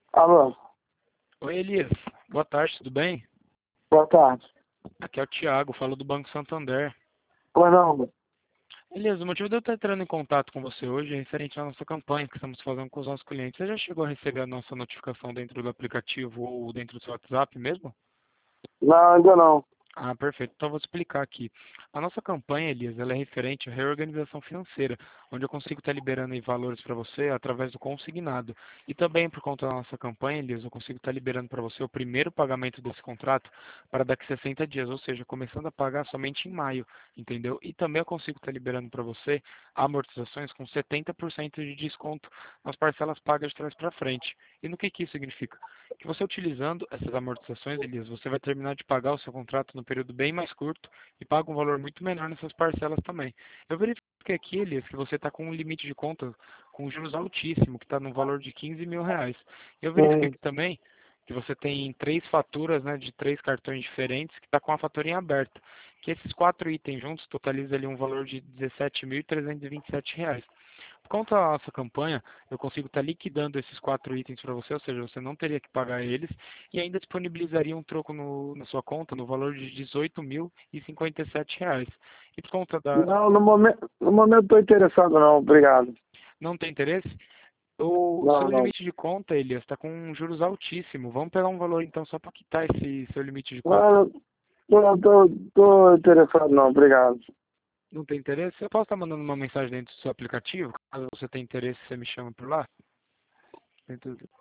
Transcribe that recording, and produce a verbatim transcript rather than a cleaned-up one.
Alô, Oi, Elias. Boa tarde, tudo bem? boa tarde. Aqui é o Thiago, falo do Banco Santander. Pois não, Elias, o motivo de eu estar entrando em contato com você hoje é referente à nossa campanha que estamos fazendo com os nossos clientes. Você já chegou a receber a nossa notificação dentro do aplicativo ou dentro do seu WhatsApp mesmo? não, ainda não. Ah, perfeito. Então, eu vou explicar aqui. A nossa campanha, Elias, ela é referente à reorganização financeira, onde eu consigo estar liberando aí valores para você através do consignado. E também, por conta da nossa campanha, Elias, eu consigo estar liberando para você o primeiro pagamento desse contrato para daqui a sessenta dias, ou seja, começando a pagar somente em maio, entendeu? E também eu consigo estar liberando para você amortizações com setenta por cento de desconto nas parcelas pagas de trás para frente. E no que que isso significa? Que você utilizando essas amortizações, Elias, você vai terminar de pagar o seu contrato num período bem mais curto e paga um valor muito menor nessas parcelas também. Eu verifiquei aqui, Elias, que você está com um limite de conta com juros altíssimo, que está no valor de quinze mil reais. Eu verifiquei Hum, aqui também que você tem três faturas, né, de três cartões diferentes, que está com a faturinha aberta. Que esses quatro itens juntos totalizam ali um valor de dezessete mil trezentos e vinte e sete reais. Por conta da nossa campanha, eu consigo estar liquidando esses quatro itens para você, ou seja, você não teria que pagar eles e ainda disponibilizaria um troco no, na sua conta no valor de dezoito mil e cinquenta e sete reais. E por conta da... não, no momento, no momento estou interessado não, obrigado. Não tem interesse? O Não, seu não. limite de conta, Elias, está com juros altíssimos. Vamos pegar um valor então só para quitar esse seu limite de conta. Não, não estou tô interessado não, obrigado. Não tem interesse? Eu posso estar mandando uma mensagem dentro do seu aplicativo? Caso você tenha interesse, você me chama por lá? Tem tudo.